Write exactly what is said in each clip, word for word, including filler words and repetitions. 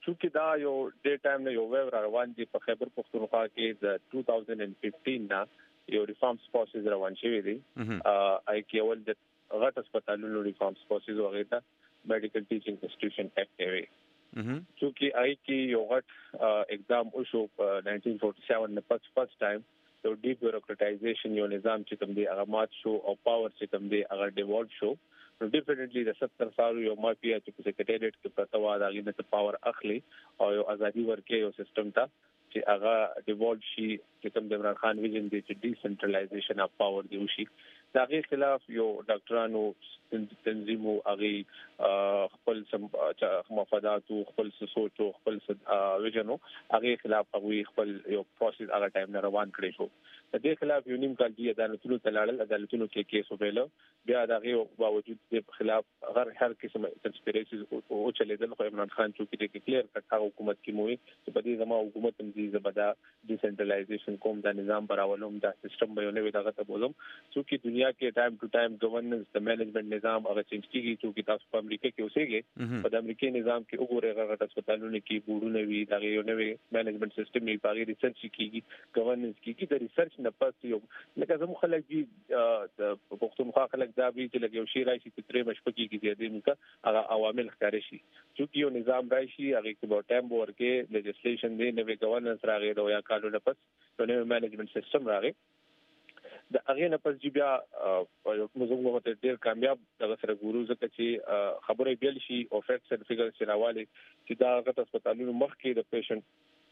چونکې دا یو ډې ټایم نه یو ویو روان دي په خیبر پختونخوا کې د two thousand fifteen نه یو ریفارمز پروسس روان شوی دی آی کې اول د غټ هسپتالونو ریفارمز پروسس وغیرہ ته میډیکل ټیچینګ انسټیټیوشن اکټ دی چونکې آی کې یو غټ اقدام وشو په nineteen forty-seven نه پس فرست ټایم یو ډی بیوروکراټایزیشن یو نظام چې کوم دی هغه مات شو او پاور چې کوم دی هغه ډیوالو شو نو ډیفینټلی د ستر سالو یو مافیا چې په سیکریټریټ کې پرته و دا غي نه پاور اخلي او یو ازادي ورکې یو سیستم ته چې هغه ډیوالو شي چې کوم د عمران خان ویژن دی چې ډي سنټرلایزیشن اف پاور دی وشي دا غي خلاف یو ډاکټرانو تنظیمو هغه خپل مفادات او خپل سوچ او خپل ویژنو هغه خلاف هغه خپل یو پروسس هغه ټایم نه روان کړی شو د دې خلاف یو نیم کال دی عدالتونو ته لاړل عدالتونو کې کیس وبېلو بیا دا غي باوجود د خلاف هر هر قسم کنسپیریسیز او چلیدل خو عمران خان چې کې کلیر کړه حکومت کې موي چې په دې زمو حکومت تنظیم زبدا ډي سنټرلایزیشن کوم دا نظام براولوم دا سیستم به نه وي دغه ته بولم چې دنیا کې ټایم ټو ټایم گورننس د مینجمنت نظام هغه چینج کیږي چې تاسو په امریکا کې اوسېږي په د امریکای نظام کې وګورئ هغه هسپتالونو کې بورونه وي دا یو نوې مینجمنت سیستم یې باغی ریسرچ کیږي گورننس کیږي د ریسرچ نه پس یو لکه زموږ خلک دي د پښتونخوا خلک دا وی چې لګي شي راشي چې ترې مشپکی کې دي نو هغه عوامل ښکار شي چې یو نظام راشي هغه کې به ټایم ورکه لیجسلیشن دی نوې گورننس راغی دا یا کارونه پس نوې مینجمنت سیستم راغی د هغه نه پس چې بیا موږ ته ډیر کامیاب دغه سره ګورو ځکه چې خبرې بیل شي او فیکټس اند فګرز چې راوالي چې دا غټ هسپتالونو مخ کې د پیشنټ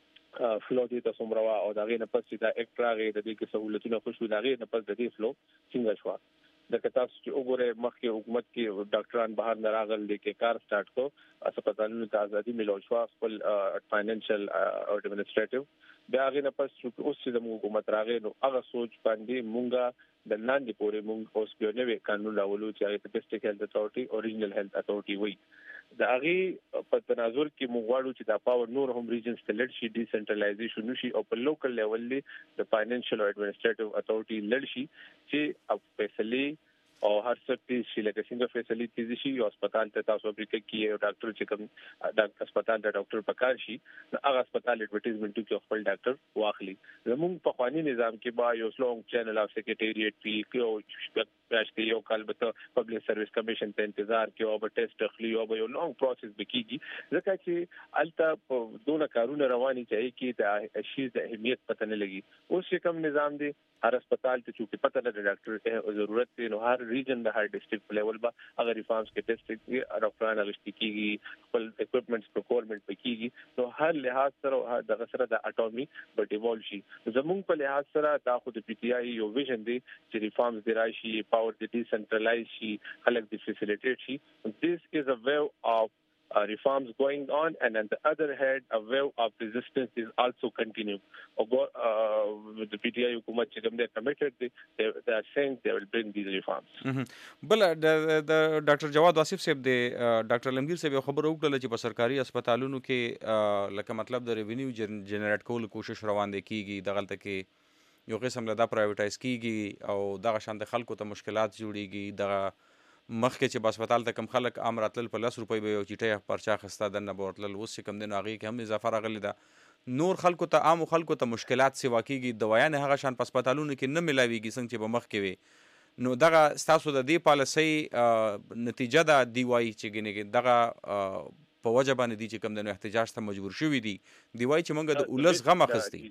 فلو دي تاسو مروا او دا غي نه پس دا ایکسترا غي د دې کې سہولتونه خوشو دا غي نه پس د دې فلو څنګه شو د کتاب چې وګوره مخکې حکومت کې ډاکټران بهر نه راغل دي کې کار سٹارټ کو هسپتالونو ته ازادي ملو شو خپل فاینانشل او اډمنسټریټیو بیا غي نه پس چې اوس د حکومت راغی نو هغه سوچ باندې مونږه د لاندې پورې مونږ اوس په نوې قانون راولو چې هغه ډیسټریکټ هیلث اتھارټي اوریجنل هیلث اتھارټي وي دا هغه په تناظر کې موږ غواړو چې دا پاور نور هم ریجنز ته لړ شي ډي سنټرلایزیشن شي او په لوکل لیول د فاینانشل او اډمنسټریټیو اتھارټي لړ شي چې په فیصله او هر څه چې لکه څنګه فیسیلیټیز شي او هسپتال ته تاسو امریکا کې یو ډاکټر چې کوم د هسپتال د ډاکټر پکار شي هغه هسپتال اډورټایزمنت کې خپل ډاکټر واخلي زموږ په قانوني نظام کې با یو سلونګ چینل اف سیکریټریټ پی کې راځي یو کال به پبلک سرویس کمیشن ته انتظار کې او به ټیسټ اخلي او به یو لونګ پروسس بکیږي ځکه چې الته دونه کارونه رواني چې کې د شي د اهمیت پته نه لګي اوس کوم نظام دی هر هسپتال ته چې پته لري ډاکټر ته ضرورت دی نو هر ریجن د هر ډیسټریکټ لیول به هغه ریفارمز کې ټیسټ کې ډاکټرانو غشتي کیږي خپل اکوئپمنټس پروکورمنت پکېږي نو هر لحاظ سره د غسر د اټومي په ډیوالو شي زموږ په لحاظ سره دا خو د پی ټی آی یو ویژن دی چې ریفارمز دی راشي پاور د ډي سنټرلایز شي خلک د فیسیلیټیټ شي this is a way of Uh, reforms going on, and on the other hand, a wave of resistance is also continuing. Although uh, the P T I hukumat chikam they committed, they, they, they are saying they will bring these reforms. بل د ډاکټر جواد واصف صاحب د ډاکټر لمګیر صاحب خبر وکړه چې په سرکاري هسپتالونو کې لکه مطلب د ریونیو جنریټ کول کوشش روان دي کیږي دغلت کې یو قسم له دا پرایویټایز کیږي او دغه شان د خلکو ته مشکلات جوړیږي دغه مخکې چې هسپتال ته کم خلک عام راتلل په لس روپۍ به یو چیټۍ پرچا خسته دننه به ورتلل اوس چې کم دی نو هغې کې هم اضافه راغلې ده نور خلکو ته عامو خلکو ته مشکلات سیوا کېږي دوایانې هغه شان په هسپتالونو کې نه میلاویږي څنګه چې به مخکې وي نو دغه ستاسو د دې پالیسۍ نتیجه ده دی وایي چې ګنې دغه په وجه باندې دي چې کم دی نو احتجاج ته مجبور شوي دي دی وایي چې موږ د اولس غم اخیستی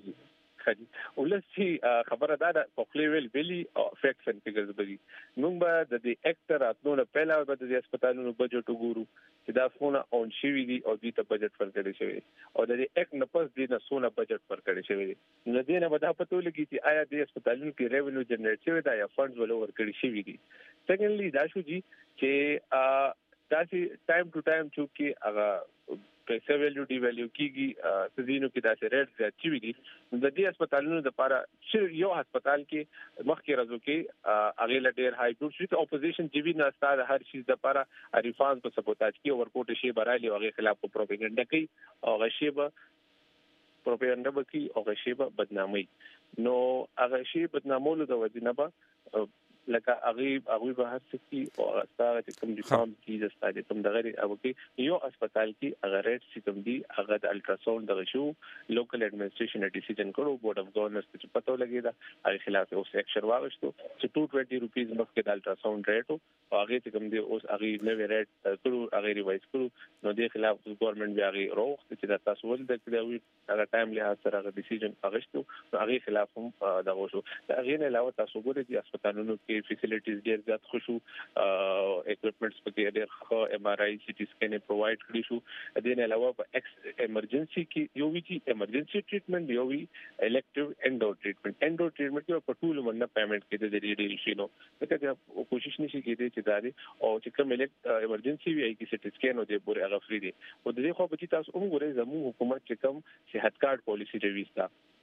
ولسی خبره ده په خپل ویلي او فیکټس اند فګرز بږي موږ به د دې اکټر اتنو په لاره به د هسپتالونو بجټ وګورو چې دا څونه اون شي وي او دې ته بجټ ورکړي شوی او د دې اکټ نه پس دې نه څونه بجټ ورکړي شوی نو دې نه به دا پته ولګي چې آیا د هسپتالونو کې ریونیو جنریټ شوی دا یا فندز ول ورکړي شوی دي سیکنډلی دا شو جی چې دا چې ټایم ټو ټایم چې هغه پیسې ویلیو دی ویلیو کیږي سزینو کې دا چې ریټ زیات شي دي د دې هسپتالونو لپاره چې یو هسپتال کې مخکې راځو کې هغه لډیر هاي ګروپ شي ته اپوزیشن جی وی نه ستاره هر شي لپاره ریفانس په سپورټاج کې او ورکوټ شي برالي هغه خلاف پروپاګاندا کوي او غشي به پروپاګاندا به کوي او غشي به بدنامي نو هغه شي بدنامولو د وجنه به لکه هغه هغه به هر څه کې او ستاره چې کوم ریفارم کې د ستاره کوم دغه او کې یو هسپتال کې هغه ریټ چې کوم دی هغه د الټراساوند دغه شو لوکل اډمنستریشن ډیسیژن کړو بورډ اف گورنرز ته پته ولګی دا هغه خلاف اوس ایکشن واغشتو چې دوه سو بیس روپیز مخکې د الټراساوند ریټ او هغه چې کوم دی اوس هغه نوې ریټ کړو هغه ریوایز کړو نو د خلاف ګورنمنت بیا هغه روغ چې دا تاسو ول د کړو هغه ټایم له سره هغه ډیسیژن اغشتو هغه خلاف هم دغه شو هغه نه علاوه تاسو ګورئ چې هسپتالونو کې فیسیلیټیز ډیر زیات خوشو اکوپمنټس پکې ډیر ښه ایم آر آی سی ټي سکین پرووایډ کړی شو د نه علاوه په ایکس ایمرجنسي کې یو وی چې ایمرجنسي ټریټمنټ یو وی الیکټیو انډو ټریټمنټ انډو ټریټمنټ کې په ټول باندې پیمنٹ کې د ریډیشن نو دا کوشش نشي کېدی چې دا او چې کوم الیکټ ایمرجنسي وی کې سی ټي سکین او د پورې هغه فری دي او د دې خو په تاسو وګورئ زموږ حکومت چې کوم صحت کارت پالیسی جوړیستا